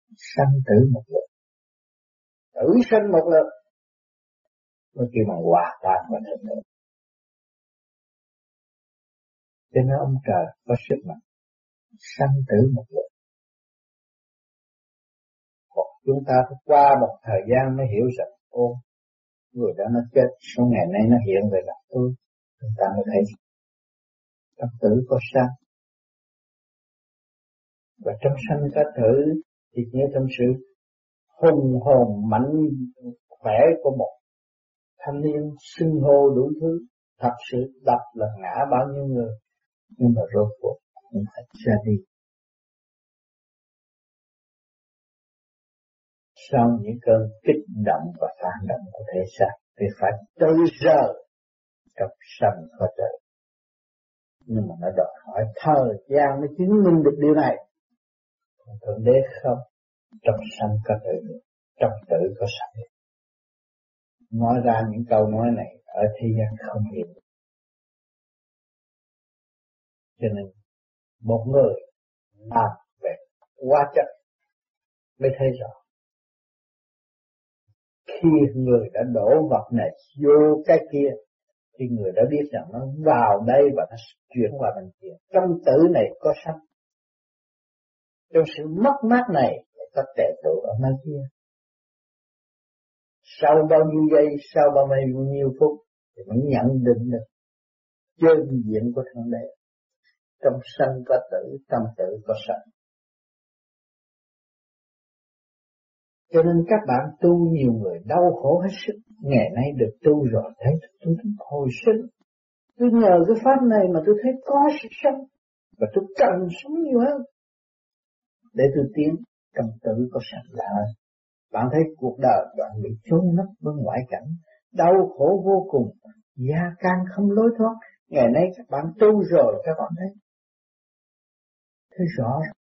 sanh tử một lượt, tử sanh một lượt, mới kêu bằng hòa tan và thịnh vượng. Cho nên ông trời có sức mạnh sanh tử một lượt. Còn chúng ta phải qua một thời gian mới hiểu rằng người đó nó chết, sau ngày nay nó hiện về gặp tôi. Chúng ta mới thấy các tử có sanh. Và trong sanh có tử thì như trong sự hùng hồn mạnh khỏe của một thanh niên xưng hô đủ thứ, thật sự đập là ngã bao nhiêu người, nhưng mà rốt cuộc cũng phải ra đi. Sau những cơn kích động và phản động của thể xác thì phải tự rời trong sanh có tử. Nhưng mà nó đòi hỏi thời gian mới chứng minh được điều này. Còn Thượng Đế không, trong sanh có tử, trong tử có sanh. Nói ra những câu nói này ở thế gian không hiểu. Cho nên một người làm về quá chất mới thấy rõ. Khi người đã đổ vật này vô cái kia thì người đã biết rằng nó vào đây và nó chuyển qua bên kia. Trong tử này có sanh. Trong sự mất mát này có tệ tụ ở nơi kia. Sau bao nhiêu giây, sau bao nhiêu phút thì mới nhận định được chân diện của Thượng Đế. Trong sanh có tử, trong tử có sanh. Cho nên các bạn tu, nhiều người đau khổ hết sức. Ngày nay được tu rồi thấy tôi hồi sinh. Tôi nhờ cái pháp này mà tôi thấy có sự sống. Và tôi cần sống nhiều hơn. Để tôi tiến, trong tử có sanh là hơn. Bạn thấy cuộc đời bạn bị chôn nấp bên ngoại cảnh, đau khổ vô cùng, gia can không lối thoát. Ngày nay các bạn tu rồi các bạn thấy rõ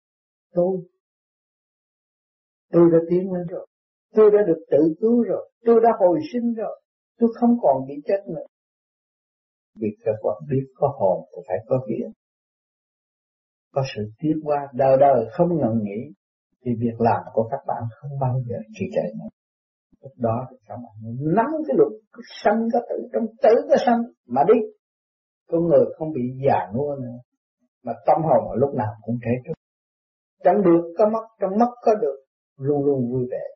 tôi đã tiến lên rồi, tôi đã được tự cứu rồi, tôi đã hồi sinh rồi, tôi không còn bị chết nữa. Việc các bạn biết có hồn thì phải có vía, có sự tiến qua đời đời không ngừng nghỉ, thì việc làm của các bạn không bao giờ trì trệ nữa. Lúc đó thì các bạn nắm cái luật sanh có tử, trong tử có sanh mà đi. Con người không bị già nua nữa, mà tâm hồn lúc nào cũng trẻ trung. Trong được có mất, trong mất có được, luôn luôn vui vẻ.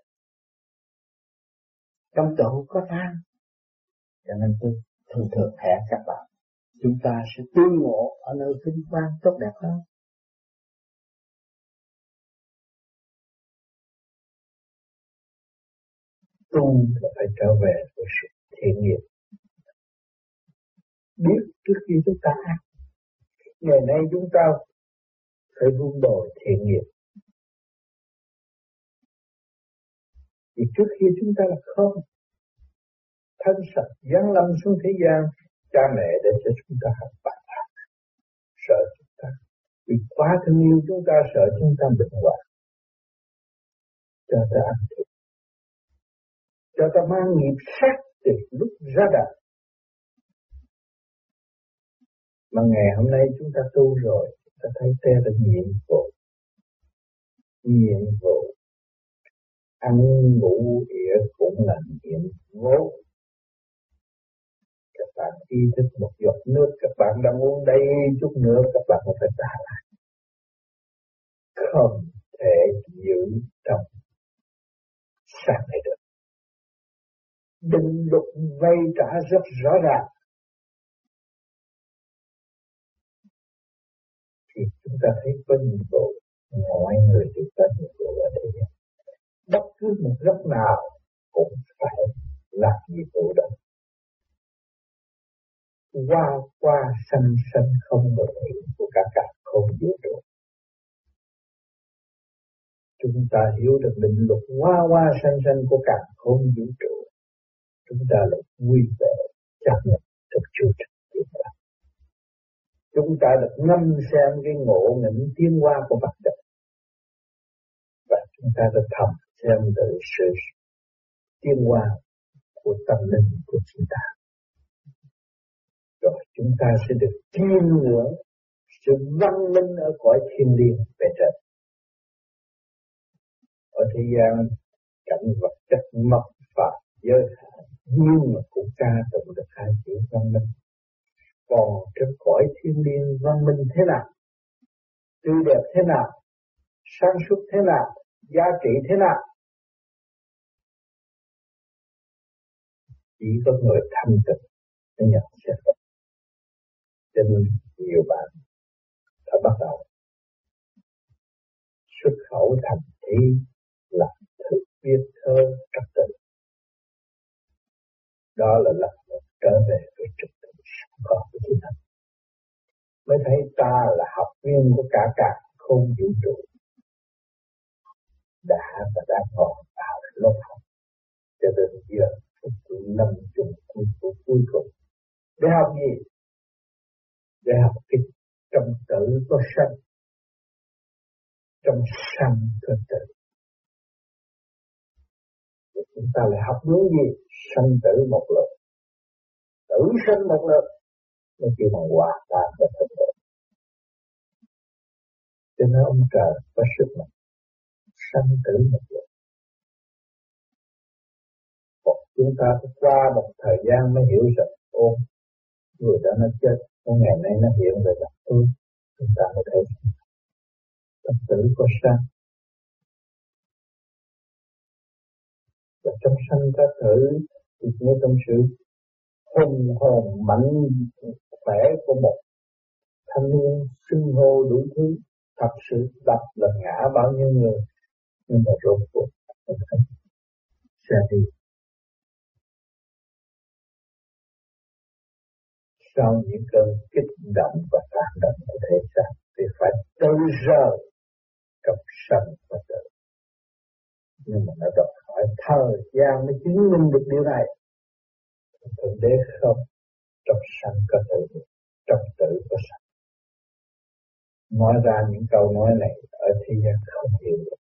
Trong tụ có tan. Cho nên tôi thường hẹn các bạn, chúng ta sẽ tương ngộ ở nơi vinh quang tốt đẹp hơn. Tu là phải trở về với sự thiện nghiệp. Biết trước khi chúng ta ác, ngày nay chúng ta phải vun bồi thiện nghiệp. Vì trước khi chúng ta là không, thân sạch giáng lâm xuống thế gian, cha mẹ để cho chúng ta học bản thân, sợ chúng ta, vì quá thương yêu chúng ta, sợ chúng ta bệnh hoạn, cho ta ăn thịt, cho ta mang nghiệp sát từ lúc ra đời. Mà ngày hôm nay chúng ta tu rồi, ta thấy thế là nhiệm vụ ăn ngủ ỉa cũng là nhiệm vụ. Các bạn ý thức một giọt nước, các bạn đang uống đây chút nữa, các bạn cũng phải trả lại. Không thể giữ trong sạch này được. Định luật vay trả rất rõ ràng. Thì chúng ta thấy có nhiệm vụ, mọi người đều có nhiệm vụ ở đây. Bất cứ một góc nào cũng phải làm nhiệm vụ đó. Qua sanh không ngừng của cả không vũ trụ. Chúng ta hiểu được định luật qua sanh của cả không vũ trụ. Chúng ta lại quy về chấp nhận thực chứa trực tiếp. Chúng ta được ngâm xem cái ngộ nghĩnh tiến hóa của vật chất. Và chúng ta được thầm xem từ sự tiến hóa của tâm linh của chúng ta. Rồi chúng ta sẽ được chiêm ngưỡng sự văn minh ở cõi thiên liêng về trên. thế gian cảnh vật chất mất và giới hạn, nhưng mà cũng ca tụng được hai chữ văn minh. Còn trên cõi thiên liêng văn minh thế nào, tươi đẹp thế nào, sáng suốt thế nào, giá trị thế nào, chỉ có người thanh tịnh mới nhận xét. Cho nên nhiều bạn đã bắt đầu xuất khẩu thành thi là thức viết thơ trật tự. Đó là lập một trở về với trật tự sẵn có của chính mình. Mới thấy ta là học viên của cả không vũ trụ, đã và đang còn vào lớp học cho đến giờ phút năm chung cuối cùng. Để học gì? Để học cái trong tử có sanh, trong sanh có tử. Chúng ta lại học hướng gì? Sanh tử một lượt, tử sanh một lượt, nó kêu bằng hòa tan và thực tế. Cho nên ông trời có sức mạnh sanh tử một lượt. Còn chúng ta phải qua một thời gian mới hiểu rằng ôm người đó nó chết, một ngày nay nó hiện về gặp tôi, chúng ta mới thấy tâm tử có sanh. Và trong sanh có tử thì nghe trong sự hùng hồn mạnh khỏe của một thanh niên xưng hô đủ thứ, thật sự đập là ngã bao nhiêu người, nhưng mà rốt cuộc sẽ đi. Sau những cơn kích động và phản động của thế gian thì phải tự rời trong sanh và tử. Nhưng mà nó đòi hỏi thời gian mới chứng minh được điều này. Thượng đế không, trong sanh có tử, trong tử có sanh. Nói ra những câu nói này ở thế gian không hiểu được.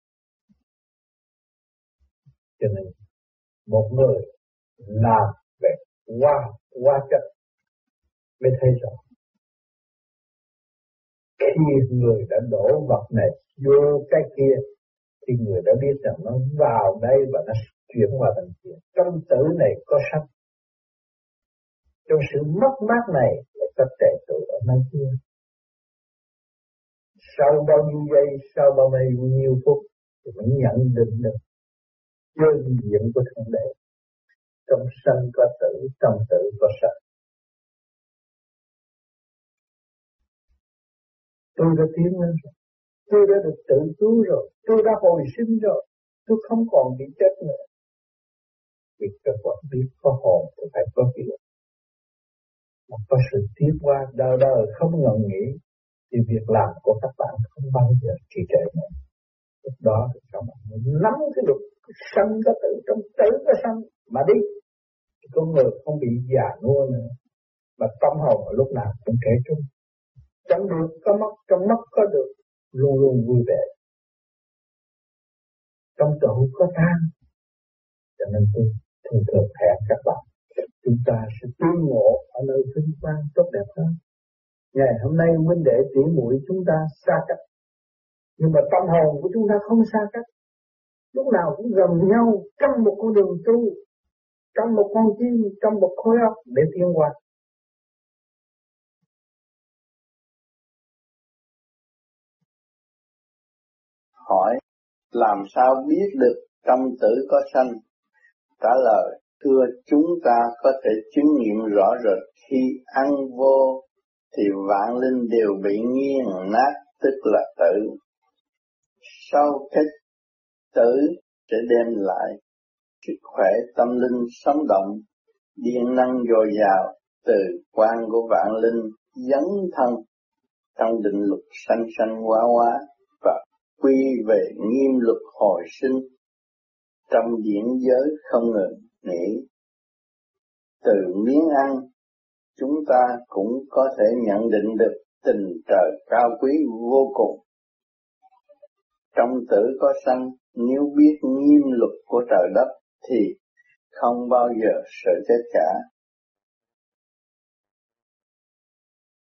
Cho nên một người làm về quá chất mới thấy rõ. Khi người đã đổ vật này vô cái kia thì người đã biết rằng nó vào đây và nó chuyển qua thành kia. Trong tử này có sanh. Trong sự mất mát này là có tệ tội ở nơi kia. Sau bao nhiêu giây, sau bao nhiêu phút thì mới nhận định được đơn diện của Thượng Đế. Trong sanh có tử, trong tử có sanh. Tôi đã tiến lên rồi, tôi đã được tự cứu rồi, tôi đã hồi sinh rồi, tôi không còn bị chết nữa. Vì các bạn biết có hồn thì phải có việc. Mà có sự tiến qua đời đời không ngừng nghỉ thì việc làm của các bạn không bao giờ trì trệ nữa. Lúc đó thì các bạn nắm cái luật sanh có tử, trong tử có sanh mà đi. Thì con người không bị già nua nữa. Mà tâm hồn lúc nào cũng trẻ trung. Trong được có mất, trong mất có được, luôn luôn vui vẻ. Trong trụ có than. Cho nên tôi thường hẹn các bạn, chúng ta sẽ tương ngộ ở nơi vinh quang tốt đẹp hơn. Ngày hôm nay huynh đệ tỷ muội chúng ta xa cách, nhưng mà tâm hồn của chúng ta không xa cách, lúc nào cũng gần nhau trong một con đường tu, trong một con tim, trong một khối óc để tiến qua. Hỏi, làm sao biết được trong tử có sanh? Trả lời, thưa chúng ta có thể chứng nghiệm rõ rệt khi ăn vô thì vạn linh đều bị nghiền nát, tức là tử. Sau cái tử sẽ đem lại sức khỏe tâm linh sống động, điện năng dồi dào từ quan của vạn linh dấn thân trong định luật sanh sanh hóa và quy về nghiêm luật hồi sinh trong điển giới không ngừng nghỉ. Từ miếng ăn, chúng ta cũng có thể nhận định được tình trời cao quý vô cùng. Trong tử có sanh, nếu biết nghiêm luật của trời đất thì không bao giờ sợ chết cả.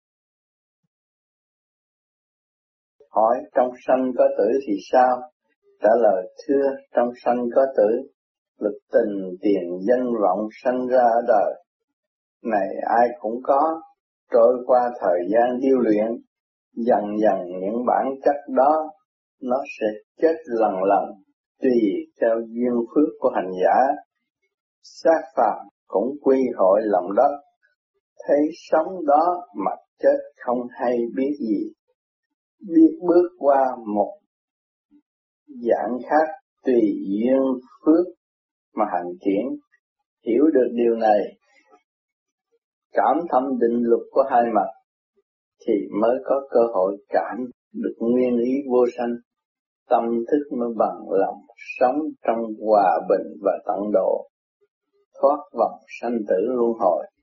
Hỏi trong sanh có tử thì sao? Trả lời thưa, trong sanh có tử, lực tình tiền danh vọng sanh ra ở đời. Này ai cũng có, trôi qua thời gian điêu luyện, dần dần những bản chất đó nó sẽ chết lần lần, tùy theo duyên phước của hành giả. Xác phàm cũng quy hội lòng đất, thấy sống đó mà chết không hay biết gì, biết bước qua một dạng khác tùy duyên phước mà hành triển. Hiểu được điều này, cảm thâm định luật của hai mặt, thì mới có cơ hội cảm được nguyên ý vô sanh. Tâm thức mới bằng lòng sống trong hòa bình và tận độ, thoát vòng sanh tử luân hồi.